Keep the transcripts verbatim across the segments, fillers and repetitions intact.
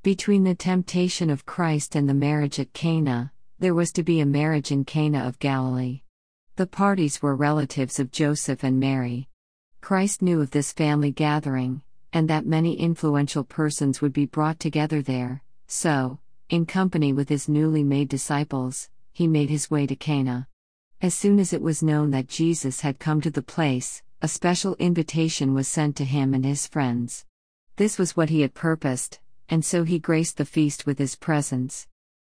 Between the temptation of Christ and the marriage at Cana, there was to be a marriage in Cana of Galilee. The parties were relatives of Joseph and Mary. Christ knew of this family gathering, and that many influential persons would be brought together there, so, in company with his newly made disciples, he made his way to Cana. As soon as it was known that Jesus had come to the place, a special invitation was sent to him and his friends. This was what he had purposed, and so he graced the feast with his presence.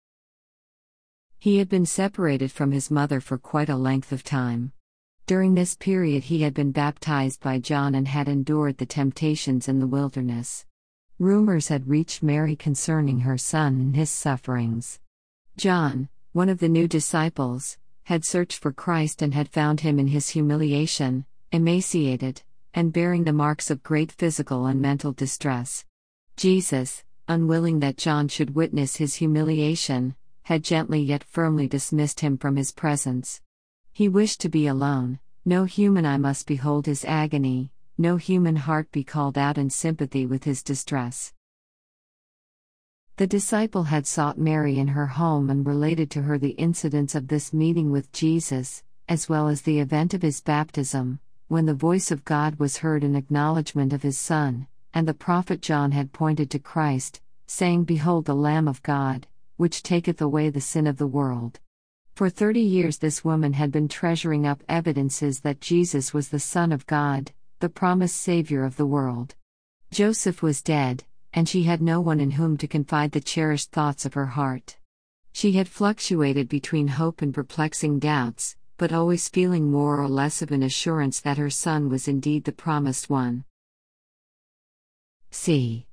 He had been separated from his mother for quite a length of time. During this period he had been baptized by John and had endured the temptations in the wilderness. Rumors had reached Mary concerning her son and his sufferings. John, one of the new disciples, had searched for Christ and had found him in his humiliation, emaciated, and bearing the marks of great physical and mental distress. Jesus, unwilling that John should witness his humiliation, had gently yet firmly dismissed him from his presence. He wished to be alone. No human eye must behold his agony, no human heart be called out in sympathy with his distress. The disciple had sought Mary in her home and related to her the incidents of this meeting with Jesus, as well as the event of his baptism, when the voice of God was heard in acknowledgement of his Son, and the prophet John had pointed to Christ, saying, "Behold the Lamb of God, which taketh away the sin of the world." For thirty years this woman had been treasuring up evidences that Jesus was the Son of God, the promised Savior of the world. Joseph was dead, and she had no one in whom to confide the cherished thoughts of her heart. She had fluctuated between hope and perplexing doubts, but always feeling more or less of an assurance that her son was indeed the promised one. C.